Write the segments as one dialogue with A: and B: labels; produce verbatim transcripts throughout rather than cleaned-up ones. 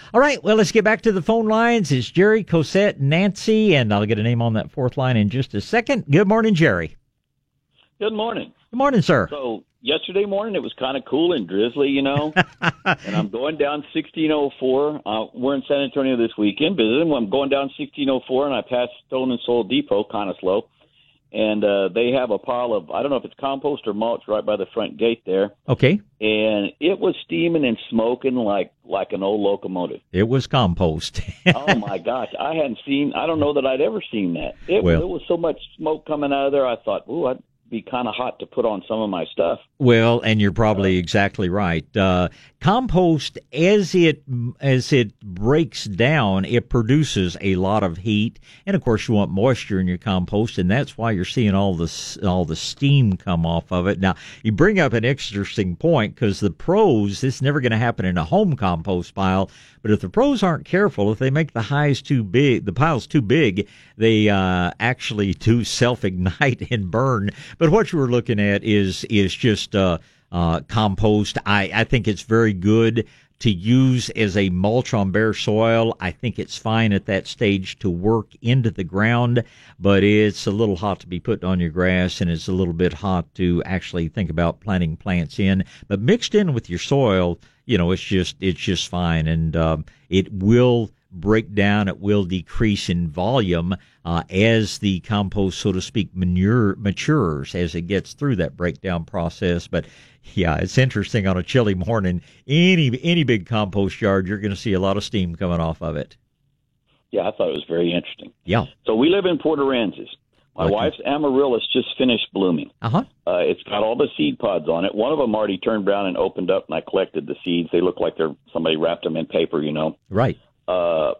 A: All right, well, let's get back to the phone lines. It's Jerry, Cosette, Nancy, and I'll get a name on that fourth line in just a second. Good morning, Jerry.
B: Good morning.
A: Good morning, sir.
B: So yesterday morning it was kind of cool and drizzly, you know, and I'm going down sixteen oh four. Uh, we're in San Antonio this weekend visiting. I'm going down sixteen oh four, and I passed Stone and Soul Depot kind of slow. And uh, they have a pile of, I don't know if it's compost or mulch right by the front gate there.
A: Okay.
B: And it was steaming and smoking like, like an old locomotive.
A: It was compost.
B: Oh, my gosh. I hadn't seen, I don't know that I'd ever seen that. It,
A: well,
B: it was so much smoke coming out of there, I thought, ooh, I'd be kind of hot to put on some of my stuff.
A: Well, and you're probably exactly right. Uh, compost, as it as it breaks down, it produces a lot of heat, and of course, you want moisture in your compost, and that's why you're seeing all this all the steam come off of it. Now, you bring up an interesting point because the pros, this is never going to happen in a home compost pile, but if the pros aren't careful, if they make the highs too big, the piles too big, they uh, actually do self-ignite and burn. But what you were looking at is is just uh, uh, compost. I, I think it's very good to use as a mulch on bare soil. I think it's fine at that stage to work into the ground, but it's a little hot to be put on your grass, and it's a little bit hot to actually think about planting plants in. But mixed in with your soil, you know, it's just it's just fine, and um, it will break down. It will decrease in volume uh, as the compost, so to speak, manure matures as it gets through that breakdown process. But yeah, it's interesting on a chilly morning. Any any big compost yard, you're going to see a lot of steam coming off of it.
B: Yeah, I thought it was very interesting.
A: Yeah.
B: So we live in Port Aransas. My
A: okay.
B: wife's amaryllis just finished blooming.
A: Uh-huh.
B: Uh, it's got all the seed pods on it. One of them already turned brown and opened up, and I collected the seeds. They look like they're somebody wrapped them in paper, you know.
A: Right.
B: Uh,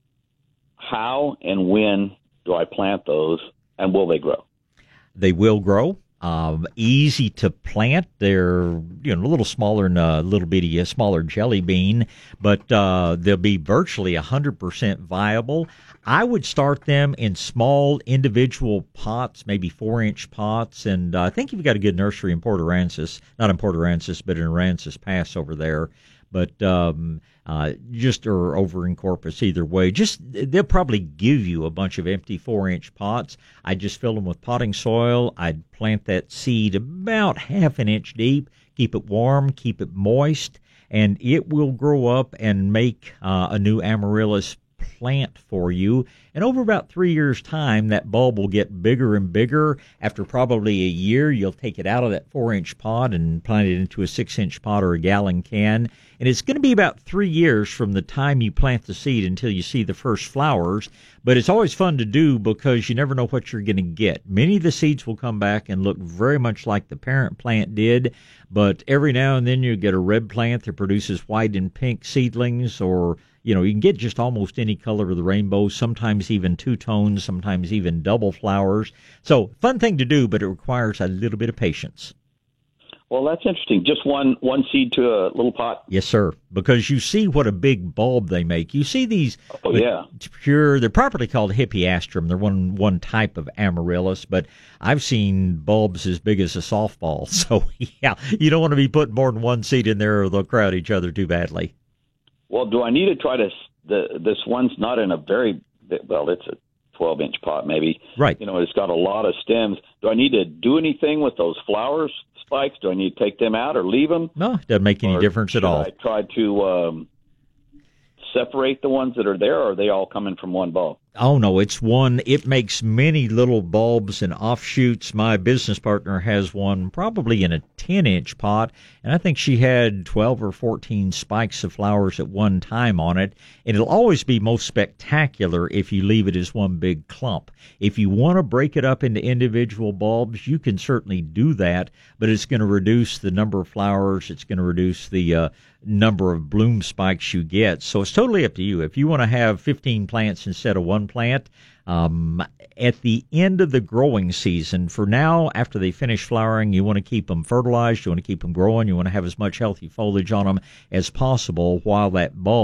B: how and when do I plant those, and will they grow?
A: They will grow. Um, easy to plant. They're, you know, a little smaller than a little bitty, a smaller jelly bean, but uh, they'll be virtually one hundred percent viable. I would start them in small individual pots, maybe four-inch pots, and uh, I think you've got a good nursery in Port Aransas, not in Port Aransas, but in Aransas Pass over there. But um, uh, just or over in Corpus, either way, just they'll probably give you a bunch of empty four-inch pots. I'd just fill them with potting soil. I'd plant that seed about half an inch deep, keep it warm, keep it moist, and it will grow up and make uh, a new amaryllis plant for you. And over about three years' time, that bulb will get bigger and bigger. After probably a year, you'll take it out of that four-inch pot and plant it into a six-inch pot or a gallon can. And it's going to be about three years from the time you plant the seed until you see the first flowers. But it's always fun to do because you never know what you're going to get. Many of the seeds will come back and look very much like the parent plant did. But every now and then you get a red plant that produces white and pink seedlings, or you know, you can get just almost any color of the rainbow, sometimes even two tones, sometimes even double flowers. So, fun thing to do, but it requires a little bit of patience.
B: Well, that's interesting. Just one one seed to a little pot?
A: Yes, sir, because you see what a big bulb they make. You see these
B: oh, yeah.
A: pure, they're properly called hippeastrum. They're one, one type of amaryllis, but I've seen bulbs as big as a softball. So, yeah, you don't want to be putting more than one seed in there or they'll crowd each other too badly.
B: Well, do I need to try to, the, this one's not in a very, well, it's a twelve-inch pot maybe.
A: Right.
B: You know, it's got a lot of stems. Do I need to do anything with those flowers spikes? Do I need to take them out or leave them?
A: No, it doesn't make any
B: or
A: difference at all.
B: I try to um, separate the ones that are there, or are they all coming from one bulb?
A: Oh, no, it's one. It makes many little bulbs and offshoots. My business partner has one probably in a ten-inch pot, and I think she had twelve or fourteen spikes of flowers at one time on it. And it'll always be most spectacular if you leave it as one big clump. If you want to break it up into individual bulbs, you can certainly do that, but it's going to reduce the number of flowers. It's going to reduce the uh, number of bloom spikes you get. So it's totally up to you. If you want to have fifteen plants instead of one plant, um, at the end of the growing season, for now, after they finish flowering, you want to keep them fertilized, you want to keep them growing, you want to have as much healthy foliage on them as possible while that bulb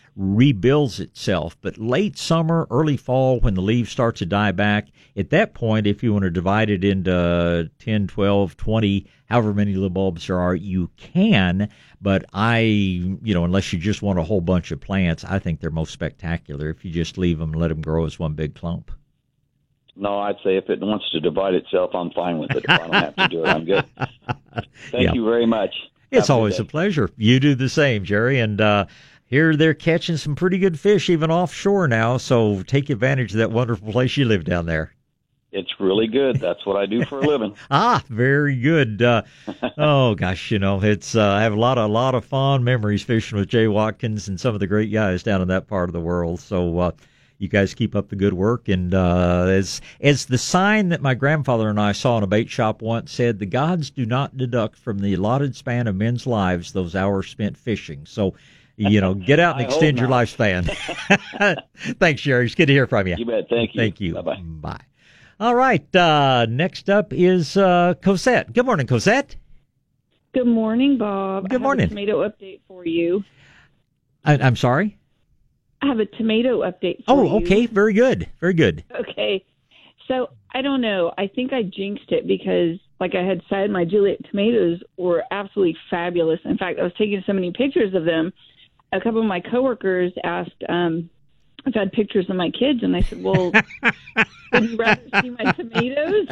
A: rebuilds itself. But late summer, early fall, when the leaves start to die back, at that point, if you want to divide it into ten, twelve, twenty, however many little bulbs there are, you can. But I, you know, unless you just want a whole bunch of plants, I think they're most spectacular if you just leave them and let them grow as one big clump.
B: No, I'd say if it wants to divide itself, I'm fine with it. If I don't have to do it, I'm good. Thank
A: Yeah.
B: you very much.
A: It's
B: Have a good
A: always
B: day.
A: a pleasure. You do the same, Jerry. And uh, here they're catching some pretty good fish even offshore now, so take advantage of that wonderful place you live down there.
B: It's really good. That's what I do for a living.
A: Ah, very good. Uh, oh gosh, you know, it's uh, I have a lot of a lot of fond memories fishing with Jay Watkins and some of the great guys down in that part of the world. So uh, you guys keep up the good work. And uh, as as the sign that my grandfather and I saw in a bait shop once said, the gods do not deduct from the allotted span of men's lives those hours spent fishing. So, you know, get out and
B: I hope
A: extend your
B: not.
A: lifespan. Thanks, Jerry. It's good to hear from you.
B: You bet. Thank you.
A: Thank you.
B: Bye-bye.
A: Bye. All right. Uh, next up is uh, Cosette. Good morning, Cosette.
C: Good morning, Bob.
A: Good
C: I have
A: morning.
C: a tomato update for you.
A: I, I'm sorry.
C: I have a tomato update for
A: Oh,
C: you.
A: okay. Very good. Very good.
C: Okay. So, I don't know. I think I jinxed it because, like I had said, my Juliet tomatoes were absolutely fabulous. In fact, I was taking so many pictures of them. A couple of my coworkers asked um, if I had pictures of my kids, and I said, well, would you rather see my tomatoes?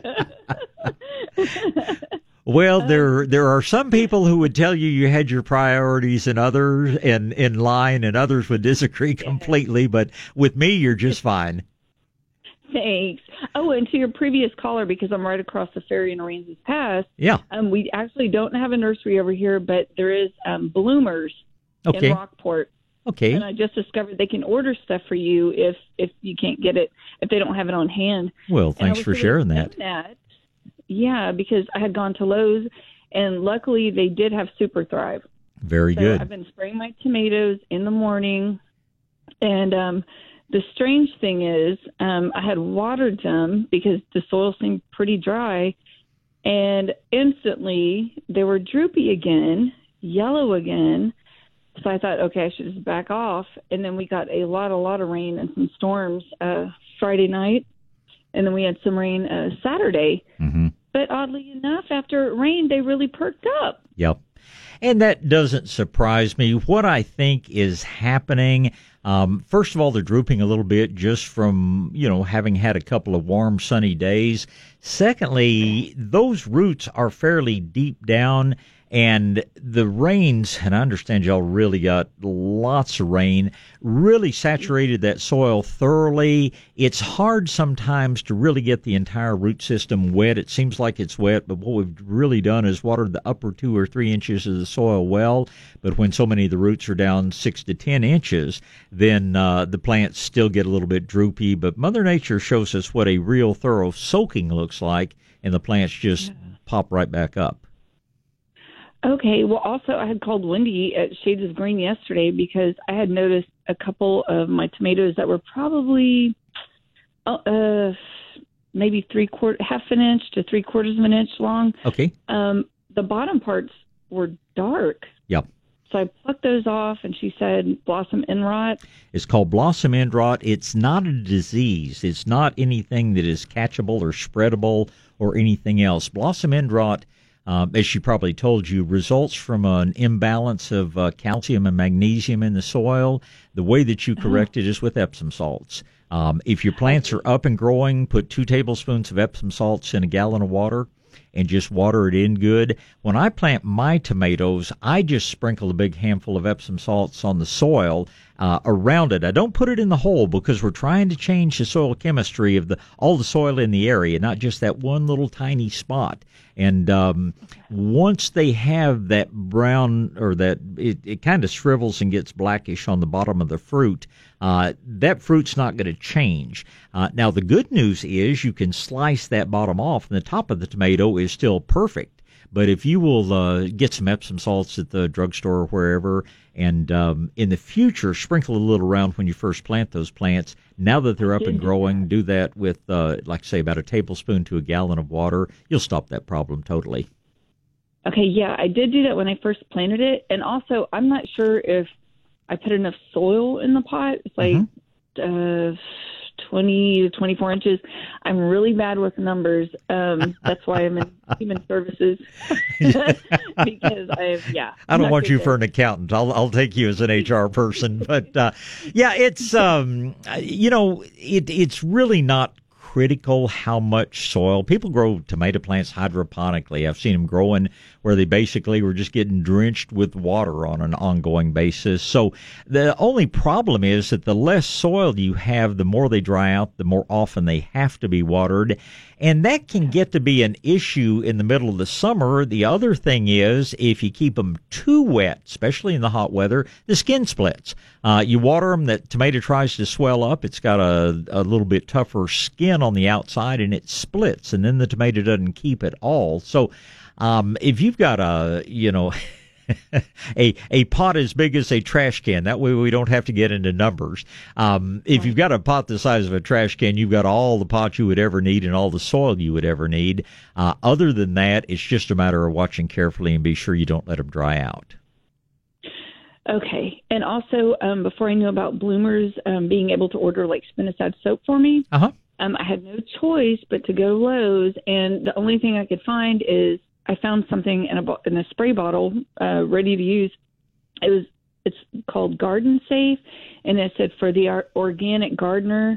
A: Well, there there are some people who would tell you you had your priorities and others in, in line, and others would disagree completely. But with me, you're just fine.
C: Thanks. Oh, and to your previous caller, because I'm right across the ferry in Aransas Pass,
A: Yeah.
C: um, we actually don't have a nursery over here, but there is um, Bloomers
A: Okay.
C: in Rockport.
A: Okay.
C: And I just discovered they can order stuff for you if, if you can't get it, if they don't have it on hand.
A: Well,
C: And I
A: thanks
C: was
A: for
C: really
A: sharing that.
C: excited that. Yeah, because I had gone to Lowe's, and luckily they did have Super Thrive.
A: Very
C: So
A: good.
C: I've been spraying my tomatoes in the morning, and um, the strange thing is um, I had watered them because the soil seemed pretty dry, and instantly they were droopy again, yellow again. So I thought, okay, I should just back off. And then we got a lot, a lot of rain and some storms uh, Friday night, and then we had some rain uh, Saturday.
A: Mm-hmm.
C: But oddly enough, after it rained, they really perked up.
A: Yep. And that doesn't surprise me. What I think is happening, um, first of all, they're drooping a little bit just from, you know, having had a couple of warm, sunny days. Secondly, those roots are fairly deep down, and the rains, and I understand y'all really got lots of rain, really saturated that soil thoroughly. It's hard sometimes to really get the entire root system wet. It seems like it's wet, but what we've really done is watered the upper two or three inches of the soil well. But when so many of the roots are down six to ten inches, then uh, the plants still get a little bit droopy. But Mother Nature shows us what a real thorough soaking looks like, and the plants just pop right back up.
C: Okay. Well, also, I had called Wendy at Shades of Green yesterday because I had noticed a couple of my tomatoes that were probably uh, maybe three quarter, half an inch to three quarters of an inch long.
A: Okay.
C: Um, the bottom parts were dark.
A: Yep.
C: So I plucked those off, and she said blossom end rot.
A: It's called blossom end rot. It's not a disease. It's not anything that is catchable or spreadable or anything else. Blossom end rot, um, as she probably told you, results from an imbalance of uh, calcium and magnesium in the soil. The way that you correct it is with Epsom salts. Um, if your plants are up and growing, put two tablespoons of Epsom salts in a gallon of water and just water it in good. When I plant my tomatoes, I just sprinkle a big handful of Epsom salts on the soil uh, around it. I don't put it in the hole because we're trying to change the soil chemistry of the all the soil in the area, not just that one little tiny spot. And um, once they have that brown or that it, it kind of shrivels and gets blackish on the bottom of the fruit, uh, that fruit's not going to change. Uh, now, the good news is you can slice that bottom off, and the top of the tomato is still perfect. But if you will uh, get some Epsom salts at the drugstore or wherever, and um, in the future sprinkle a little around when you first plant those plants, now that they're up and growing, do that with, uh, like say, about a tablespoon to a gallon of water. You'll stop that problem totally.
C: Okay, yeah, I did do that when I first planted it. And also, I'm not sure if I put enough soil in the pot. It's like mm-hmm. uh, twenty to twenty-four inches. I'm really bad with numbers. Um, that's why I'm in human services because I, yeah.
A: I don't want you there. For an accountant. I'll I'll take you as an H R person. But uh, yeah, it's um, you know, it it's really not critical how much soil. People grow tomato plants hydroponically. I've seen them growing where they basically were just getting drenched with water on an ongoing basis. So the only problem is that the less soil you have, the more they dry out, the more often they have to be watered. And that can get to be an issue in the middle of the summer. The other thing is, if you keep them too wet, especially in the hot weather, the skin splits. Uh, you water them, that tomato tries to swell up. It's got a, a little bit tougher skin on the outside, and it splits, and then the tomato doesn't keep at all. So um, if you've got a, you know... a a pot as big as a trash can. That way we don't have to get into numbers. Um, if you've got a pot the size of a trash can, you've got all the pots you would ever need and all the soil you would ever need. Uh, other than that, it's just a matter of watching carefully and be sure you don't let them dry out.
C: Okay. And also, um, before I knew about Bloomers um, being able to order like spinosad soap for me,
A: uh-huh.
C: um, I had no choice but to go to Lowe's, and the only thing I could find is I found something in a in a spray bottle, uh, ready to use. It was it's called Garden Safe, and it said for the organic gardener.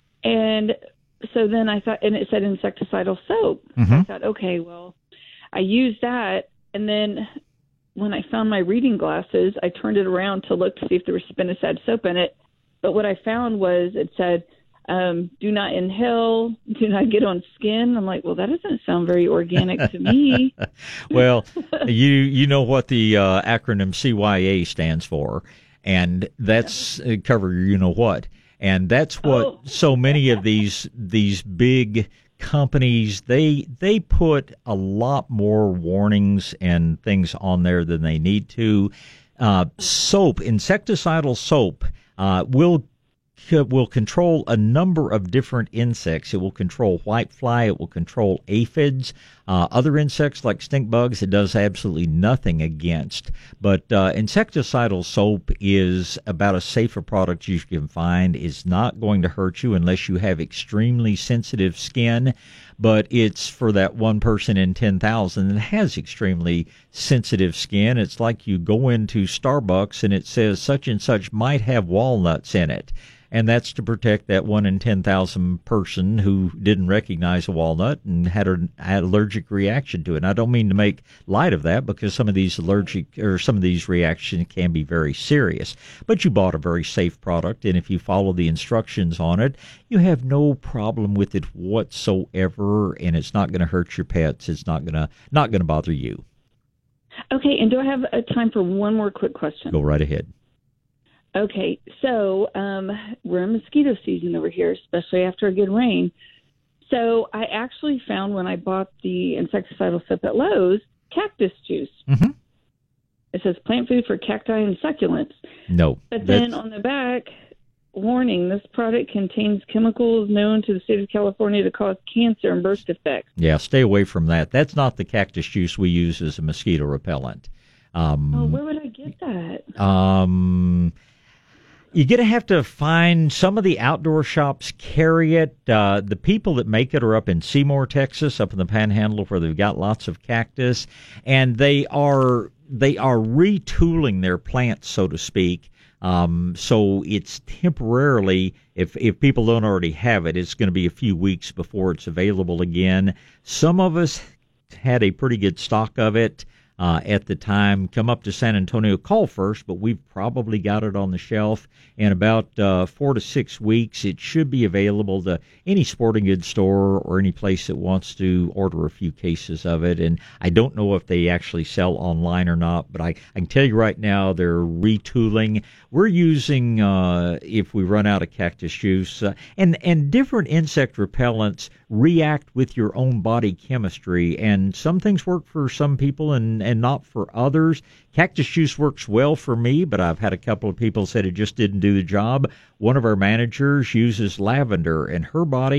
C: And so then I thought, and it said insecticidal soap.
A: Mm-hmm.
C: I thought, okay, well, I used that, and then when I found my reading glasses, I turned it around to look to see if there was spinosad soap in it. But what I found was it said, Um, do not inhale, do not get on skin. I'm like, well, that doesn't sound very organic to me.
A: Well, you you know what the uh, acronym C Y A stands for, and that's uh, cover you know what, and that's what oh. so many of these these big companies they they put a lot more warnings and things on there than they need to. Uh, soap, insecticidal soap, uh, will. will control a number of different insects. It will control whitefly. It will control aphids. Uh, other insects like stink bugs, it does absolutely nothing against. But uh, insecticidal soap is about as safe a product you can find. It's not going to hurt you unless you have extremely sensitive skin. But it's for that one person in ten thousand that has extremely sensitive skin. It's like you go into Starbucks and it says such and such might have walnuts in it. And that's to protect that one in ten thousand person who didn't recognize a walnut and had an allergic reaction to it. And I don't mean to make light of that because some of these allergic or some of these reactions can be very serious. But you bought a very safe product, and if you follow the instructions on it, you have no problem with it whatsoever, and it's not going to hurt your pets. It's not going to not going to bother you.
C: Okay, and do I have a time for one more quick question?
A: Go right ahead.
C: Okay, so um, we're in mosquito season over here, especially after a good rain. So I actually found when I bought the insecticidal soap at Lowe's, cactus juice.
A: Mm-hmm.
C: It says plant food for cacti and succulents.
A: No.
C: But then on the back, warning, this product contains chemicals known to the state of California to cause cancer and birth defects.
A: Yeah, stay away from that. That's not the cactus juice we use as a mosquito repellent. Um,
C: oh, where would I get that?
A: Um... You're going to have to find some of the outdoor shops carry it. Uh, the people that make it are up in Seymour, Texas, up in the Panhandle where they've got lots of cactus, and they are they are retooling their plants, so to speak. Um, so it's temporarily, if if people don't already have it, it's going to be a few weeks before it's available again. Some of us had a pretty good stock of it. Uh, at the time, come up to San Antonio, call first, but we've probably got it on the shelf. In about uh, four to six weeks, it should be available to any sporting goods store or any place that wants to order a few cases of it. And I don't know if they actually sell online or not, but I, I can tell you right now they're retooling. We're using, uh, if we run out of cactus juice, uh, and, and different insect repellents react with your own body chemistry, and some things work for some people and, and not for others. Cactus juice works well for me, but I've had a couple of people said it just didn't do the job. One of our managers uses lavender, and her body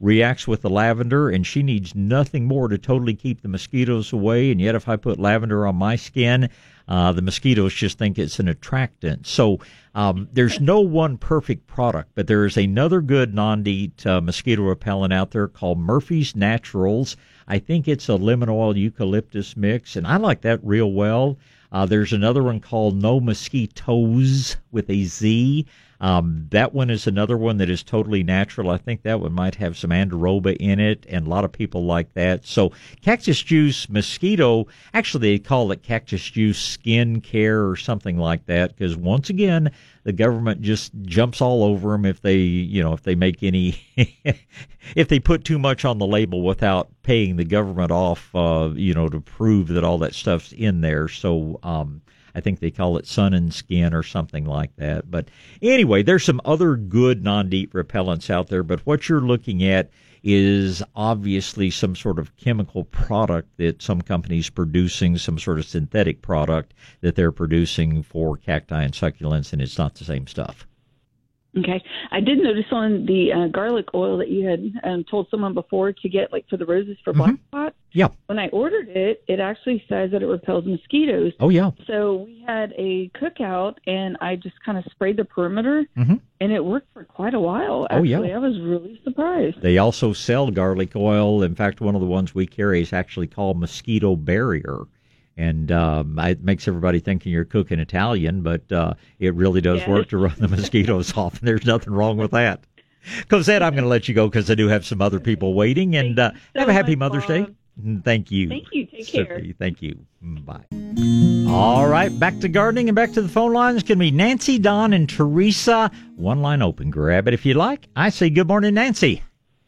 A: reacts with the lavender, and she needs nothing more to totally keep the mosquitoes away. And yet if I put lavender on my skin, uh, the mosquitoes just think it's an attractant. So um, there's no one perfect product, but there is another good non-DEET uh, mosquito repellent out there called Murphy's Naturals. I think it's a lemon oil eucalyptus mix, and I like that real well. Uh, there's another one called No Mosquitoes with a Z. Um, that one is another one that is totally natural. I think that one might have some Andoroba in it, and a lot of people like that. So Cactus Juice Mosquito, actually they call it Cactus Juice Skin Care or something like that, because once again, the government just jumps all over them if they, you know, if they make any, if they put too much on the label without paying the government off, uh, you know, to prove that all that stuff's in there. So, um, I think they call it Sun and Skin or something like that. But anyway, there's some other good non-DEET repellents out there, but what you're looking at is obviously some sort of chemical product that some company's producing, some sort of synthetic product that they're producing for cacti and succulents, and it's not the same stuff.
C: Okay. I did notice on the uh, garlic oil that you had um, told someone before to get, like, for the roses for black
A: Mm-hmm.
C: spot.
A: Yeah.
C: When I ordered it, it actually says that it repels mosquitoes.
A: Oh, yeah.
C: So we had a cookout, and I just kind of sprayed the perimeter,
A: Mm-hmm.
C: and it worked for quite a while.
A: Oh,
C: Actually,
A: yeah.
C: I was really surprised.
A: They also sell garlic oil. In fact, one of the ones we carry is actually called Mosquito Barrier. And um, it makes everybody thinking you're cooking Italian, but uh, it really does
C: Yes.
A: work to run the mosquitoes off, and there's nothing wrong with that. Cosette, I'm going to let you go because I do have some other people waiting, and uh,
C: so
A: have a happy
C: much,
A: Mother's
C: Bob.
A: Day. Thank you.
C: Thank you. Take care.
A: Certainly. Thank you. Bye. All right, back to gardening and back to the phone lines. It's going to be Nancy, Don, and Teresa. One line open. Grab it if you like. I say good morning, Nancy.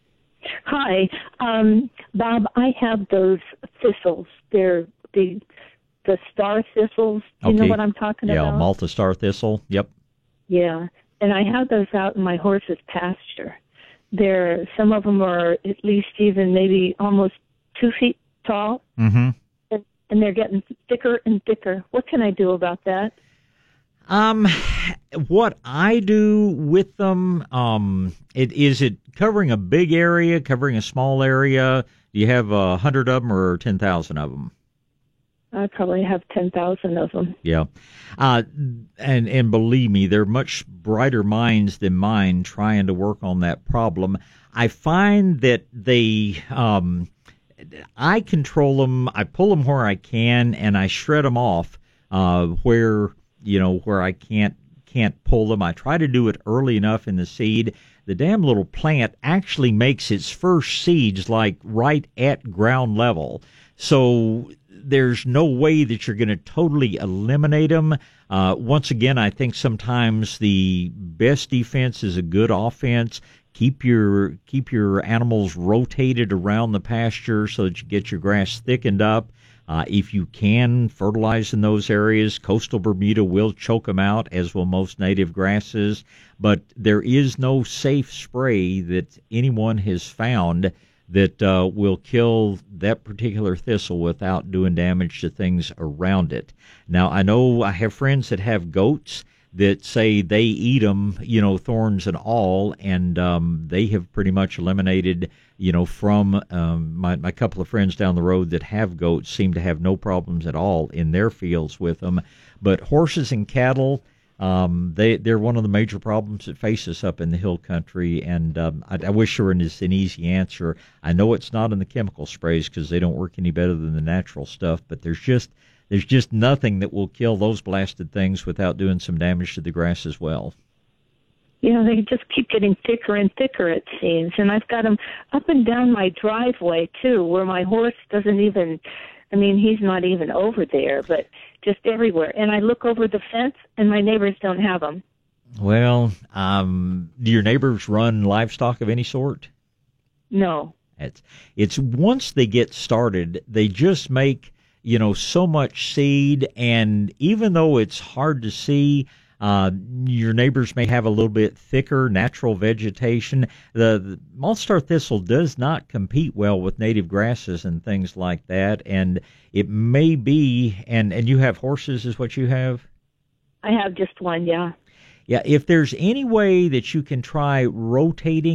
D: Hi, um, Bob. I have those thistles. They're the the star thistles. Do you
A: Okay.
D: know what I'm talking
A: Yeah,
D: about?
A: Malta Star Thistle. Yep.
D: Yeah, and I have those out in my horse's pasture. They're some of them are at least even maybe almost two feet tall,
A: Mm-hmm.
D: and, and they're getting thicker and thicker. What can I do about that?
A: Um, what I do with them, um, it is it covering a big area, covering a small area? Do you have a hundred of them or ten thousand of them?
D: I probably have ten thousand of them.
A: Yeah. Uh, and, and believe me, they're much brighter minds than mine trying to work on that problem. I find that they, um, I control them, I pull them where I can, and I shred them off, uh, where, you know, where I can't, can't pull them. I try to do it early enough in the seed. The damn little plant actually makes its first seeds like right at ground level. So there's no way that you're going to totally eliminate them. Uh, once again, I think sometimes the best defense is a good offense. Keep your keep your animals rotated around the pasture so that you get your grass thickened up. Uh, if you can, fertilize in those areas. Coastal Bermuda will choke them out, as will most native grasses. But there is no safe spray that anyone has found that uh, will kill that particular thistle without doing damage to things around it. Now, I know I have friends that have goats that say they eat them, you know, thorns and all, and um, they have pretty much eliminated, you know, from um, my, my couple of friends down the road that have goats seem to have no problems at all in their fields with them. But horses and cattle, Um, they, they're one of the major problems that face us up in the hill country, and um, I, I wish there was an easy answer. I know it's not in the chemical sprays because they don't work any better than the natural stuff, but there's just there's just nothing that will kill those blasted things without doing some damage to the grass as well.
D: You know, they just keep getting thicker and thicker, it seems. And I've got them up and down my driveway, too, where my horse doesn't even, I mean, he's not even over there, but just everywhere. And I look over the fence, and my neighbors don't have them.
A: Well, um, do your neighbors run livestock of any sort?
D: No.
A: It's, it's once they get started, they just make, you know, so much seed, and even though it's hard to see, Uh, your neighbors may have a little bit thicker natural vegetation. The, the Malta thistle does not compete well with native grasses and things like that, and it may be, and, and you have horses is what you have?
D: I have just one, yeah.
A: Yeah, if there's any way that you can try rotating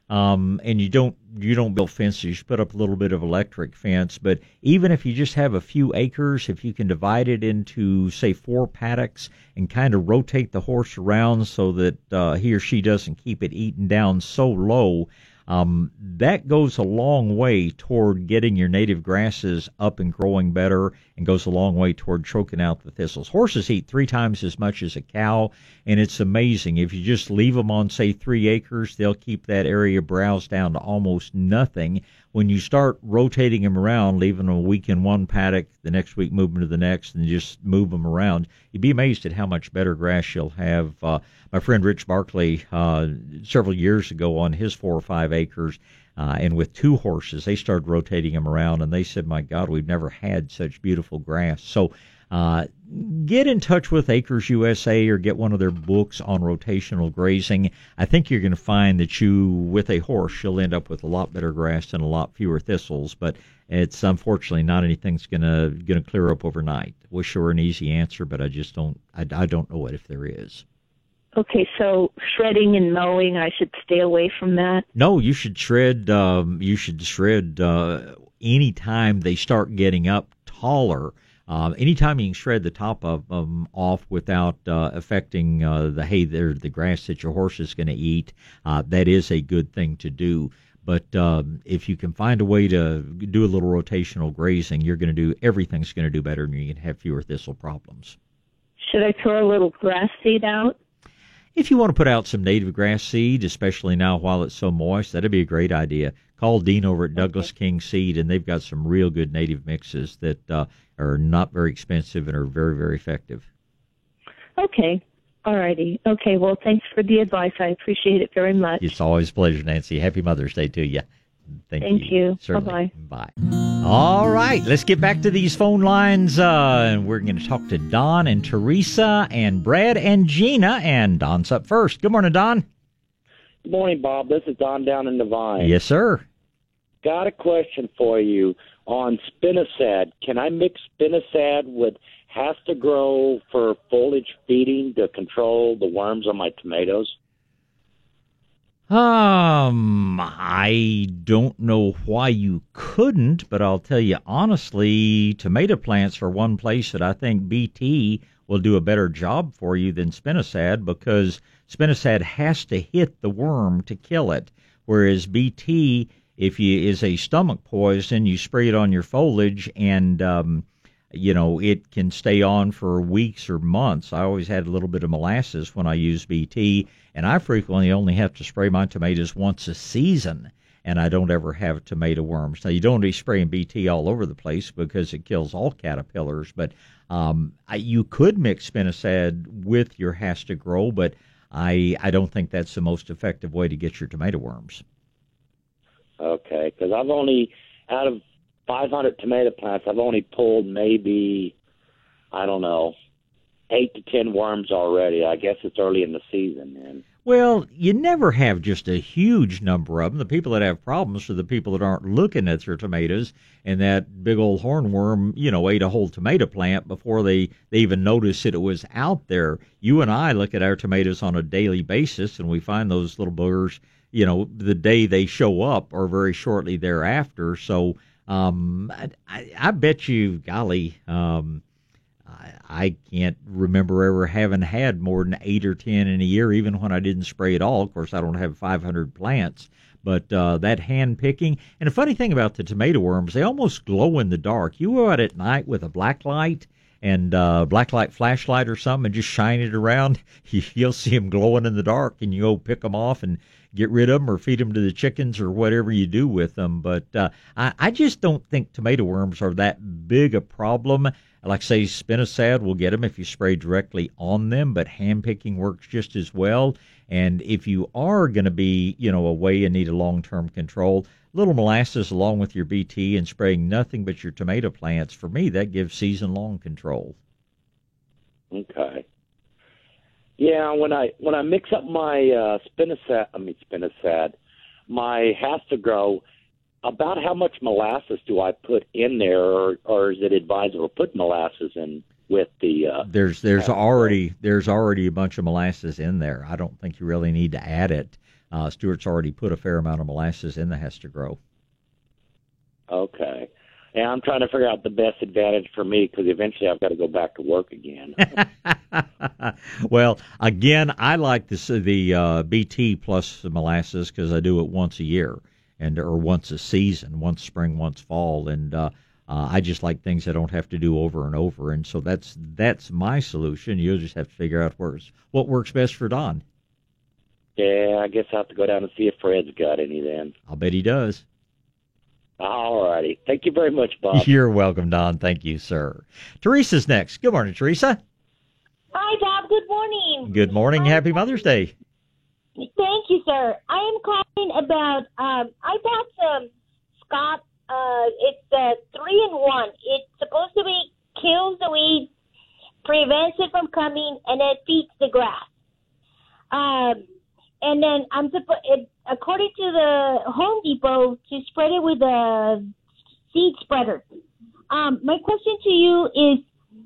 A: Um, and you don't you don't build fences. You put up a little bit of electric fence. But even if you just have a few acres, if you can divide it into, say, four paddocks and kind of rotate the horse around so that uh, he or she doesn't keep it eaten down so low, um, that goes a long way toward getting your native grasses up and growing better, and goes a long way toward choking out the thistles. Horses eat three times as much as a cow, and it's amazing. If you just leave them on, say, three acres, they'll keep that area browsed down to almost nothing. When you start rotating them around, leaving them a week in one paddock, the next week move them to the next, and just move them around, you'd be amazed at how much better grass you'll have. Uh, my friend Rich Barkley, uh, several years ago on his four or five acres, uh, and with two horses, they started rotating them around, and they said, my God, we've never had such beautiful grass. So uh, get in touch with Acres U S A or get one of their books on rotational grazing. I think you're going to find that you, with a horse, you'll end up with a lot better grass and a lot fewer thistles, but it's unfortunately not anything that's going to going to clear up overnight. Wish there were an easy answer, but I just don't, I, I don't know it if there is.
D: Okay, so shredding and mowing, I should stay away from that?
A: No, you should shred, um, you should shred uh, anytime they start getting up taller. Uh, anytime you can shred the top of them off without uh, affecting uh, the hay, or the grass that your horse is going to eat, uh, that is a good thing to do. But um, if you can find a way to do a little rotational grazing, you're going to do, everything's going to do better, and you can have fewer thistle problems.
D: Should I throw a little grass seed out?
A: If you want to put out some native grass seed, especially now while it's so moist, that'd be a great idea. Call Dean over at Douglas okay. King Seed, and they've got some real good native mixes that uh, are not very expensive and are very, very effective.
D: Okay. All righty. Okay, well, thanks for the advice. I appreciate it very much.
A: It's always a pleasure, Nancy. Happy Mother's Day to you. Thank,
D: Thank you.
A: you.
D: Bye-bye.
A: Bye. All right, let's get back to these phone lines, uh, and we're going to talk to Don and Teresa and Brad and Gina, and Don's up first. Good morning, Don.
E: Good morning, Bob. This is Don down in Devine.
A: Yes, sir.
E: Got a question for you on spinosad. Can I mix spinosad with Has to Grow for foliage feeding to control the worms on my tomatoes?
A: Um, I don't know why you couldn't, but I'll tell you honestly, tomato plants are one place that I think B T will do a better job for you than spinosad, because spinosad has to hit the worm to kill it, whereas B T, if you is a stomach poison, you spray it on your foliage, and um, you know, it can stay on for weeks or months. I always had a little bit of molasses when I used B T, and I frequently only have to spray my tomatoes once a season, and I don't ever have tomato worms. Now, you don't be spraying B T all over the place because it kills all caterpillars, but um, I, you could mix spinosad with your Has to Grow, but I, I don't think that's the most effective way to get your tomato worms.
E: Okay, because I've only, out of five hundred tomato plants, I've only pulled maybe, I don't know, eight to ten worms already. I guess it's early in the season, man.
A: Well, you never have just a huge number of them. The people that have problems are the people that aren't looking at their tomatoes, and that big old hornworm, you know, ate a whole tomato plant before they, they even noticed that it was out there. You and I look at our tomatoes on a daily basis, and we find those little boogers, you know, the day they show up or very shortly thereafter. So um, I, I, I bet you, golly, um, I can't remember ever having had more than eight or ten in a year, even when I didn't spray at all. Of course, I don't have five hundred plants, but uh, that hand picking. And the funny thing about the tomato worms, they almost glow in the dark. You go out at night with a black light and uh, black light flashlight or something and just shine it around, you'll see them glowing in the dark, and you go pick them off and get rid of them or feed them to the chickens or whatever you do with them. But uh, I, I just don't think tomato worms are that big a problem. Like I say, spinosad will get them if you spray directly on them, but hand picking works just as well. And if you are going to be, you know, away and need a long-term control, little molasses along with your B T and spraying nothing but your tomato plants, for me, that gives season-long control.
E: Okay. Yeah, when I when I mix up my uh, spinosad, I mean spinosad, my Has to Grow, about how much molasses do I put in there, or, or is it advisable to put molasses in? with the. Uh,
A: there's there's already there's already a bunch of molasses in there. I don't think you really need to add it. Uh, Stuart's already put a fair amount of molasses in the Has to Grow.
E: Okay. And I'm trying to figure out the best advantage for me because eventually I've got to go back to work again.
A: Well, again, I like this, the uh, B T plus the molasses because I do it once a year and or once a season, once spring, once fall, and uh, uh, I just like things I don't have to do over and over, and so that's that's my solution. You'll just have to figure out what's, what works best for Don.
E: Yeah, I guess I'll have to go down and see if Fred's got any then.
A: I'll bet he does.
E: All righty. Thank you very much, Bob.
A: You're welcome, Don. Thank you, sir. Teresa's next. Good morning, Teresa.
F: Hi, Bob. Good morning.
A: Good morning. Happy Mother's Day.
F: Thank you, sir. I am calling about, um, I bought some Scott, uh, it's uh, three in one. It's supposed to be kills the weed, prevents it from coming, and then feeds the grass. Um, and then I'm supposed, according to the Home Depot, to spread it with a seed spreader. Um, my question to you is,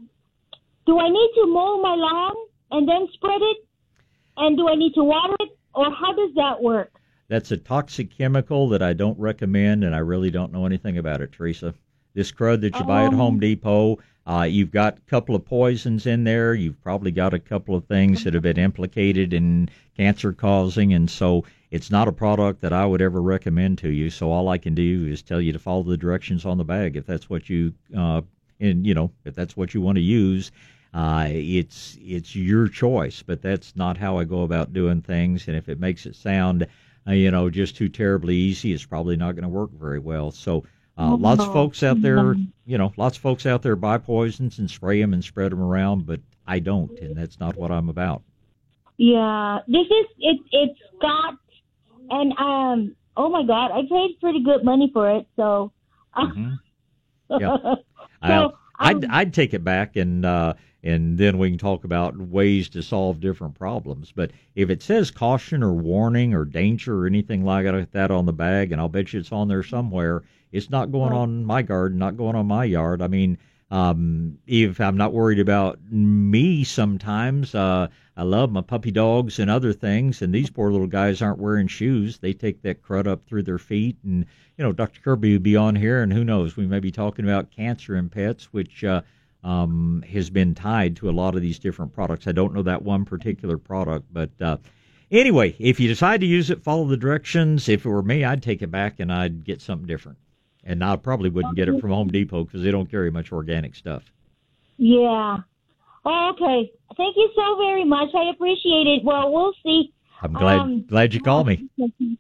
F: do I need to mow my lawn and then spread it? And do I need to water it? Or how does that work?
A: That's a toxic chemical that I don't recommend, and I really don't know anything about it, Teresa. This crud that you buy at Home Depot, uh, you've got a couple of poisons in there. You've probably got a couple of things that have been implicated in cancer causing, and so it's not a product that I would ever recommend to you. So all I can do is tell you to follow the directions on the bag if that's what you, uh, and you know, if that's what you want to use. Uh, it's it's your choice, but that's not how I go about doing things. And if it makes it sound, uh, you know, just too terribly easy, it's probably not going to work very well. So uh, lots of folks out there, you know, lots of folks out there buy poisons and spray them and spread them around, but I don't, and that's not what I'm about.
F: Yeah, this is it. It's Scott, and um, oh my God, I paid pretty good money for it. So, uh,
A: mm-hmm. Yeah,
F: so
A: I'll, I'd
F: um,
A: I'd take it back and. Uh, And then we can talk about ways to solve different problems. But if it says caution or warning or danger or anything like that on the bag, and I'll bet you it's on there somewhere, it's not going on my garden, not going on my yard. I mean, um, if I'm not worried about me sometimes, uh, I love my puppy dogs and other things, and these poor little guys aren't wearing shoes. They take that crud up through their feet. And, you know, Doctor Kirby will be on here, and who knows, we may be talking about cancer in pets, which uh, – Um, has been tied to a lot of these different products. I don't know that one particular product, but uh, anyway, if you decide to use it, follow the directions. If it were me, I'd take it back and I'd get something different. And I probably wouldn't get it from Home Depot because they don't carry much organic stuff.
F: Yeah. Oh, okay. Thank you so very much. I appreciate it. Well, we'll see.
A: I'm glad um, glad you called me.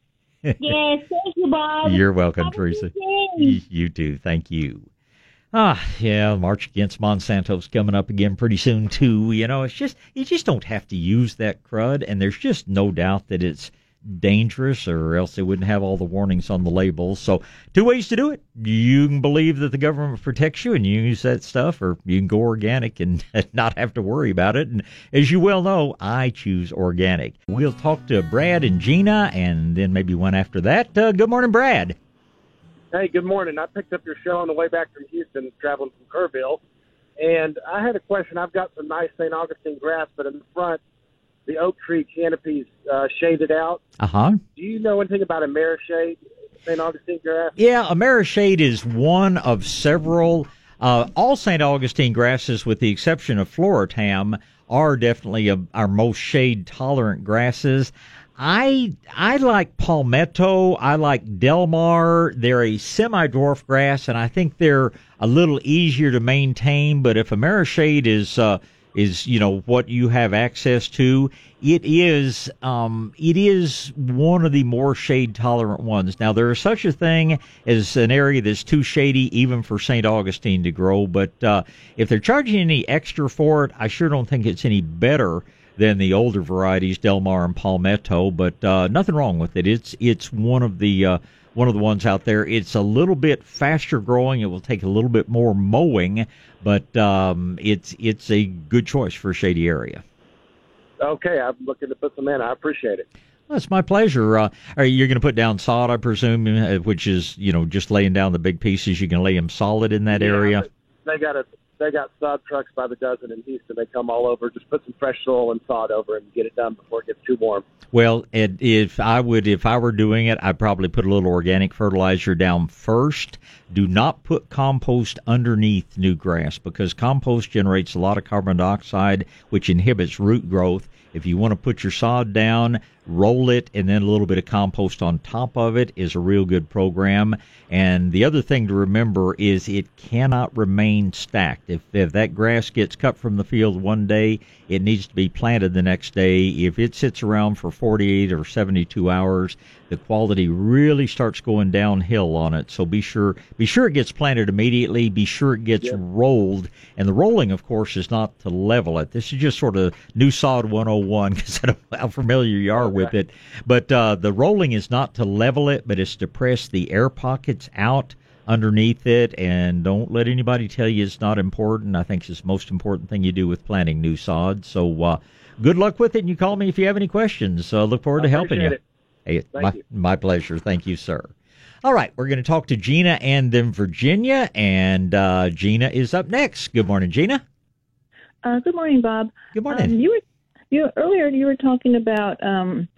F: Yes, thank you, Bob.
A: You're welcome,
F: Have
A: Teresa. You too. Thank you. Ah, yeah, March Against Monsanto's coming up again pretty soon, too. You know, it's just, you just don't have to use that crud, and there's just no doubt that it's dangerous, or else they wouldn't have all the warnings on the labels. So, two ways to do it. You can believe that the government protects you, and you use that stuff, or you can go organic and not have to worry about it. And as you well know, I choose organic. We'll talk to Brad and Gina, and then maybe one after that. Uh, good morning, Brad.
G: Hey, good morning. I picked up your show on the way back from Houston, traveling from Kerrville, and I had a question. I've got some nice Saint Augustine grass, but in the front, the oak tree canopy's uh, shaded out.
A: Uh-huh.
G: Do you know anything about Amerishade, Saint Augustine grass?
A: Yeah, Amerishade is one of several. Uh, all Saint Augustine grasses, with the exception of Floratam, are definitely a, our most shade-tolerant grasses. I I like Palmetto. I like Delmar. They're a semi-dwarf grass, and I think they're a little easier to maintain. But if Amerishade is uh, is you know what you have access to, it is um, it is one of the more shade-tolerant ones. Now there is such a thing as an area that's too shady even for Saint Augustine to grow. But uh, if they're charging any extra for it, I sure don't think it's any better than the older varieties, Delmar and Palmetto, but uh, nothing wrong with it. It's it's one of the uh, one of the ones out there. It's a little bit faster growing. It will take a little bit more mowing, but um, it's it's a good choice for a shady area.
G: Okay, I'm looking to put some in. I appreciate it.
A: Well, it's my pleasure. Uh, are you going to put down sod, I presume, uh, which is you know just laying down the big pieces? You can lay them solid in that
G: yeah,
A: area.
G: They got a they got sod trucks by the dozen in Houston. They come all over. Just put some fresh soil and sod over it and get it done before it gets too warm.
A: Well, Ed, if I would, if I were doing it, I'd probably put a little organic fertilizer down first. Do not put compost underneath new grass because compost generates a lot of carbon dioxide, which inhibits root growth. If you want to put your sod down, roll it, and then a little bit of compost on top of it is a real good program. And the other thing to remember is it cannot remain stacked. If, if that grass gets cut from the field one day, it needs to be planted the next day. If it sits around for forty-eight or seventy-two hours, the quality really starts going downhill on it. So be sure be sure it gets planted immediately. Be sure it gets yep. rolled. And the rolling, of course, is not to level it. This is just sort of new sod one oh one because I don't know how familiar you are okay. with it. But uh, the rolling is not to level it, but it's to press the air pockets out underneath it. And don't let anybody tell you it's not important. I think it's the most important thing you do with planting new sod. So uh, good luck with it. And you call me if you have any questions. Uh, look forward
G: I
A: to helping you.
G: It.
A: Hey,
G: Thank
A: my,
G: you.
A: my pleasure. Thank you, sir. All right, we're going to talk to Gina and then Virginia, and uh, Gina is up next. Good morning, Gina.
H: Uh, good morning, Bob.
A: Good morning.
H: Um, you were you earlier you were talking about um,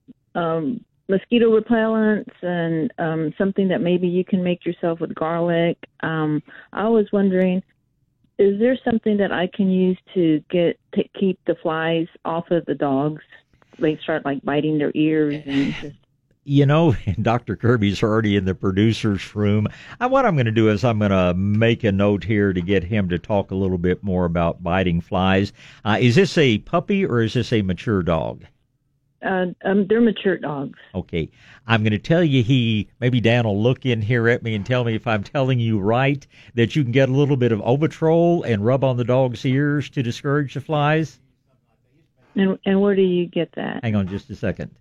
H: um, mosquito repellents and um, something that maybe you can make yourself with garlic. Um, I was wondering, is there something that I can use to get to keep the flies off of the dogs? They start like biting their ears and just.
A: You know, Doctor Kirby's already in the producer's room. I, what I'm going to do is I'm going to make a note here to get him to talk a little bit more about biting flies. Uh, is this a puppy or is this a mature dog?
H: Uh, um, they're mature dogs.
A: Okay. I'm going to tell you he, maybe Dan will look in here at me and tell me if I'm telling you right, that you can get a little bit of Ovitrol and rub on the dog's ears to discourage the flies.
H: And, and where do you get that?
A: Hang on just a second.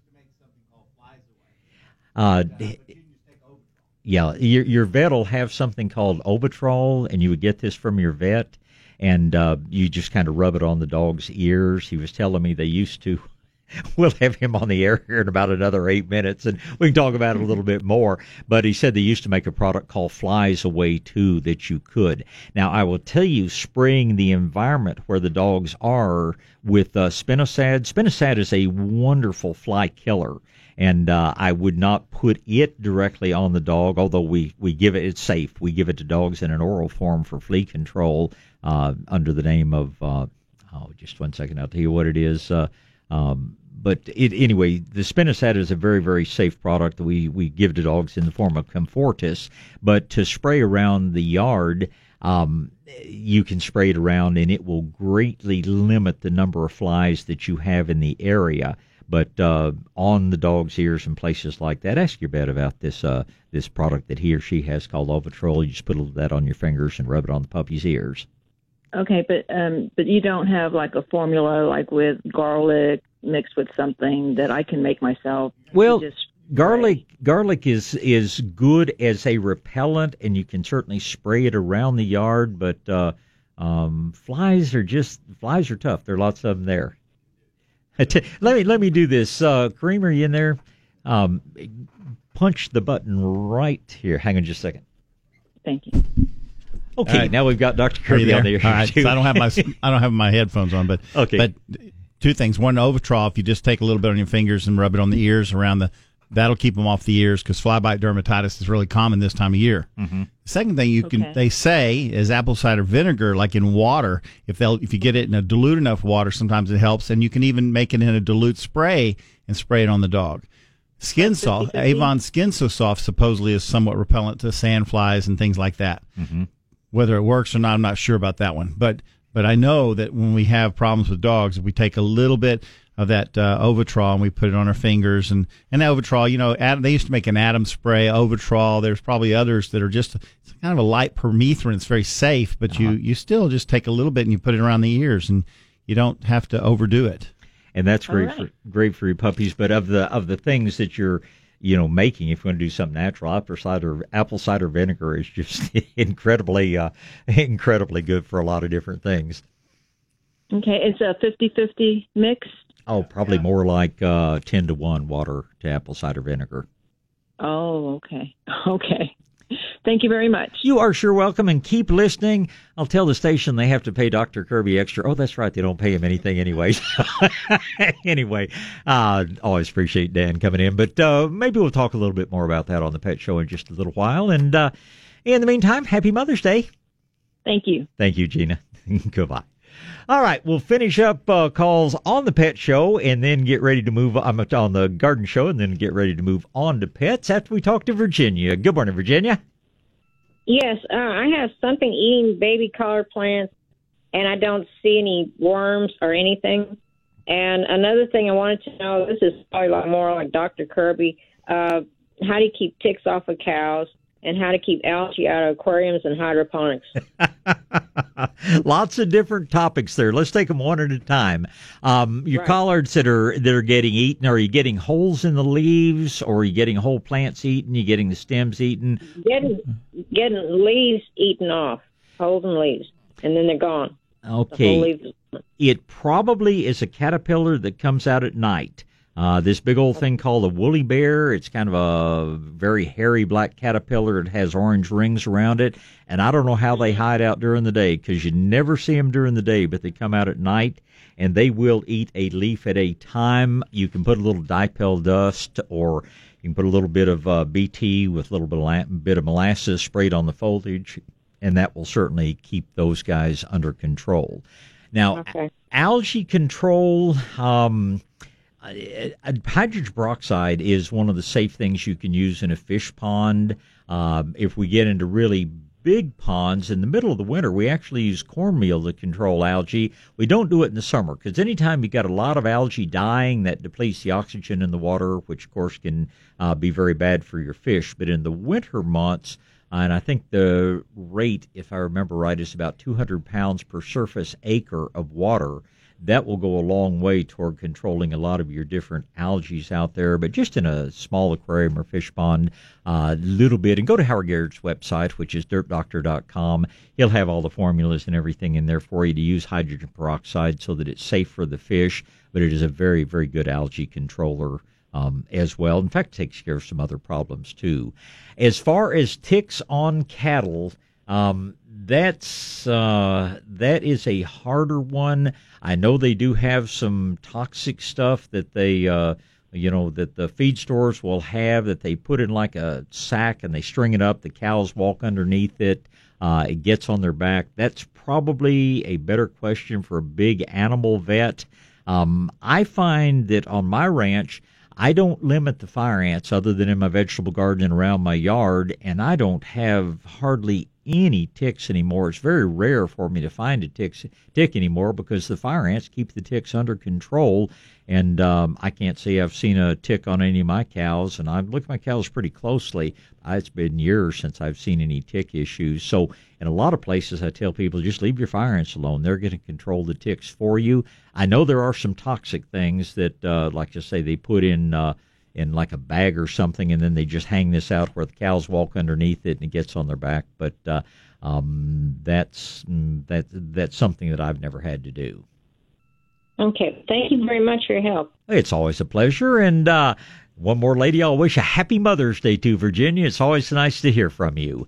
A: Uh, yeah, your, your vet will have something called Ovitrol, and you would get this from your vet, and uh, you just kind of rub it on the dog's ears. He was telling me they used to. We'll have him on the air here in about another eight minutes, and we can talk about it a little bit more. But he said they used to make a product called Flies Away, too, that you could. Now, I will tell you, spraying the environment where the dogs are with uh, spinosad. Spinosad is a wonderful fly killer. And uh, I would not put it directly on the dog, although we, we give it, it's safe. We give it to dogs in an oral form for flea control uh, under the name of, uh, oh, just one second, I'll tell you what it is. Uh, um, but it, anyway, the spinosad is a very, very safe product that we, we give to dogs in the form of Comfortis. But to spray around the yard, um, you can spray it around, and it will greatly limit the number of flies that you have in the area. But uh, on the dog's ears and places like that, ask your vet about this uh, this product that he or she has called Ovitrol. You just put a little of that on your fingers and rub it on the puppy's ears.
H: Okay, but um, but you don't have like a formula like with garlic mixed with something that I can make myself.
A: Well,
H: just
A: garlic garlic is is good as a repellent, and you can certainly spray it around the yard. But uh, um, flies are just flies are tough. There are lots of them there. Let me let me do this. Uh, Kareem, are you in there? Um, punch the button right here. Hang on just a second.
H: Thank you.
A: Okay,
I: right.
A: Now we've got Doctor Kirby on the air.
I: All right, so I don't have my I don't have my headphones on, but
A: okay.
I: But two things. One, Ovitrol. If you just take a little bit on your fingers and rub it on the ears around the, that'll keep them off the ears because fly bite dermatitis is really common this time of year.
A: Mm-hmm.
I: The second thing you can
H: okay.
I: they say is apple cider vinegar, like in water. If they'll if you get it in a dilute enough water, sometimes it helps, and you can even make it in a dilute spray and spray it on the dog. Skin Soft, Avon Skin So Soft supposedly is somewhat repellent to sand flies and things like that.
A: Mm-hmm.
I: Whether it works or not, I'm not sure about that one. But but I know that when we have problems with dogs, if we take a little bit of that uh, Ovitrol and we put it on our fingers, and and Ovitrol, you know, Adam, they used to make an Adam spray, Ovitrol. There's probably others that are just it's kind of a light permethrin. It's very safe, but uh-huh. you you still just take a little bit and you put it around the ears, and you don't have to overdo it.
A: And that's great
H: right.
A: for great for your puppies. But of the of the things that you're you know, making, if you want to do something natural, apple cider, apple cider vinegar is just incredibly, uh, incredibly good for a lot of different things.
H: Okay, it's a fifty-fifty mix?
A: Oh, probably more like uh, ten to one water to apple cider vinegar.
H: Oh, okay. Okay.
J: Thank you very much.
A: You are sure welcome, and keep listening. I'll tell the station they have to pay Doctor Kirby extra. Oh, that's right. They don't pay him anything anyway. Anyway, uh, always appreciate Dan coming in. But uh, maybe we'll talk a little bit more about that on the Pet Show in just a little while. And uh, in the meantime, happy Mother's Day.
J: Thank you.
A: Thank you, Gina. Goodbye. All right, we'll finish up uh, calls on the Pet Show and then get ready to move on, on the Garden Show and then get ready to move on to pets after we talk to Virginia. Good morning, Virginia.
K: Yes, uh, I have something eating baby collard plants, and I don't see any worms or anything. And another thing I wanted to know, this is probably a lot more like Doctor Kirby, uh, how do you keep ticks off of cows? And how to keep algae out of aquariums and hydroponics.
A: Lots of different topics there. Let's take them one at a time. Um, your
K: Right.
A: collards that are that are getting eaten, are you getting holes in the leaves, or are you getting whole plants eaten? You getting the stems eaten?
K: Getting getting leaves eaten off, holes in leaves, and then they're gone. The whole
A: Okay.
K: leaf is gone.
A: It probably is a caterpillar that comes out at night. Uh, this big old thing called a woolly bear. It's kind of a very hairy black caterpillar. It has orange rings around it. And I don't know how they hide out during the day because you never see them during the day, but they come out at night and they will eat a leaf at a time. You can put a little dipel dust or you can put a little bit of uh, B T with a little bit of, bit of molasses sprayed on the foliage, and that will certainly keep those guys under control. Now,
K: Okay.
A: algae control, um, Uh, hydrogen peroxide is one of the safe things you can use in a fish pond. Um, if we get into really big ponds in the middle of the winter, we actually use cornmeal to control algae. We don't do it in the summer because anytime you got a lot of algae dying, that depletes the oxygen in the water, which of course can uh, be very bad for your fish. But in the winter months, and I think the rate, if I remember right, is about two hundred pounds per surface acre of water. That will go a long way toward controlling a lot of your different algae out there. But just in a small aquarium or fish pond, a uh, little bit. And go to Howard Garrett's website, which is dirt doctor dot com. He'll have all the formulas and everything in there for you to use hydrogen peroxide so that it's safe for the fish. But it is a very, very good algae controller um, as well. In fact, it takes care of some other problems, too. As far as ticks on cattle, um, that's uh, that is a harder one. I know they do have some toxic stuff that they, uh, you know, that the feed stores will have that they put in like a sack and they string it up. The cows walk underneath it. Uh, it gets on their back. That's probably a better question for a big animal vet. Um, I find that on my ranch, I don't limit the fire ants other than in my vegetable garden and around my yard, and I don't have hardly any ticks anymore. It's very rare for me to find a tick, tick anymore because the fire ants keep the ticks under control, and um, I can't say I've seen a tick on any of my cows, and I've looked at my cows pretty closely. It's been years since I've seen any tick issues. So in a lot of places, I tell people, just leave your fire ants alone. They're going to control the ticks for you. I know there are some toxic things that, uh, like I say, they put in uh, in like a bag or something, and then they just hang this out where the cows walk underneath it and it gets on their back. But uh, um, that's that that's something that I've never had to do.
K: Okay. Thank you very much for your help.
A: It's always a pleasure. And uh, one more lady I'll wish a happy Mother's Day to, Virginia. It's always nice to hear from you.